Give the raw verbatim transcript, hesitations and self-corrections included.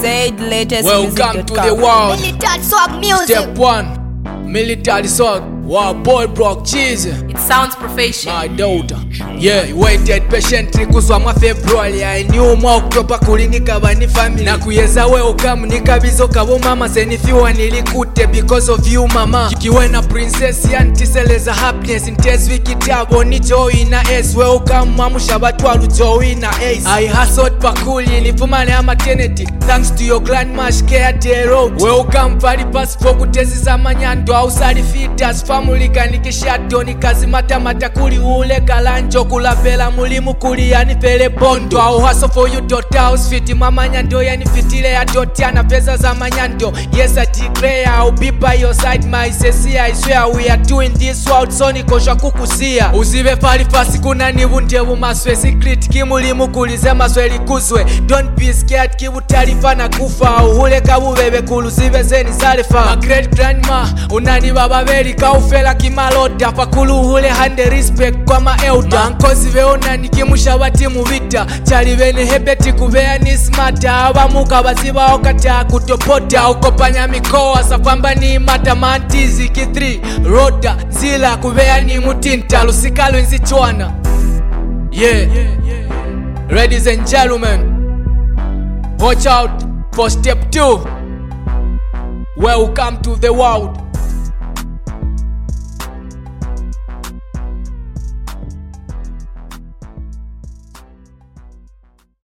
Z latest Welcome to the world. Military Swag Music. Step one, Military Swag. Wow, boy Brock cheese. It sounds professional. My daughter. Yeah, waited patiently kuzwa mwa February. I knew mwa October kulinika bani family. Na kuyeza we ukamu nikabizo kabo mama. Senifiwa nilikute because of you mama. Kiwena princess yantiseleza happiness. Intezi wikitabo ni joy na ace. We ukamu mamu shabatwalu joy na ace. I hustled pakuli nifumane ama teneti. Thanks to your grandmash care day road. We ukamu pali pasipo kutezi za manyando. Ausari fitas family kanikishato. Nikazi mata mata kuli ule kalanjo. Kulapela mulimu kuli yani pele bondo. I'll hustle for you dot house fiti mama nyando. Yani fitile ya dotiana pesa za manyando. Yes I declare I'll be by your side my sesi. I swear we are doing this world so nikosha kukusia. Uzive pali fasi kuna nibundevu maswe. Secret kimulimu kulize maswe likuzwe. Don't be scared kibu tarifa na kufa. Uhule kabu bebe kuluzive zeni zalefa. My great grandma unani baba beri kaufela kimalota. Fakulu uhule hande respect kwa ma elder. Nkozi veona nikimusha wati muvita. Chali vene hebeti kuvea ni smata. Abamuka baziba okata kutopota. Ukopanya mikoa safamba ni mata mantizi kitri. Roda zila kuvea ni mutinta. Lusikalu nzi chwana. Yeah, ladies and gentlemen, watch out for step two. Welcome to the world.